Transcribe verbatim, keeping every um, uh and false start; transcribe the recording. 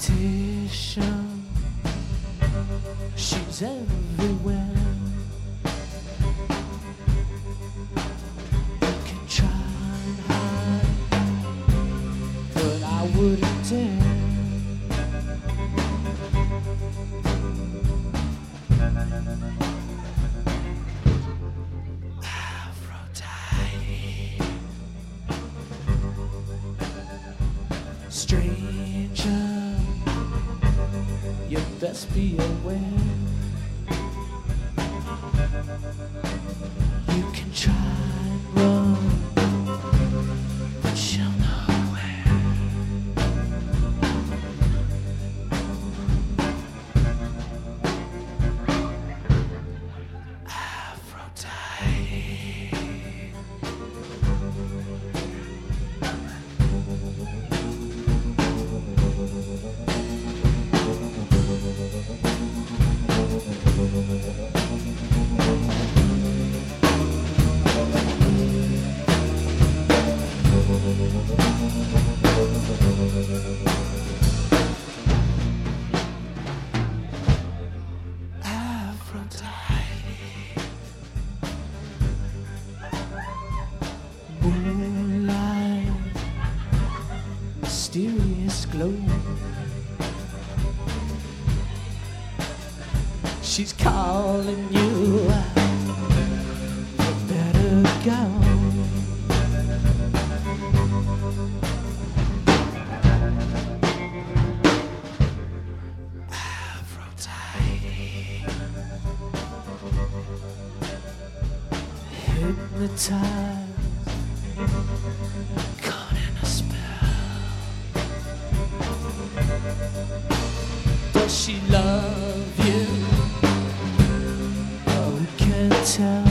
competition. She's everywhere. You can try and hide, but I wouldn't dare. Stranger, you best be aware. You can try and run, but you'll know where. Aphrodite. Moonlight, mysterious glow. She's calling you, you better go. Aphrodite, hypnotized, caught in a spell. Does she love you? Oh, who can tell?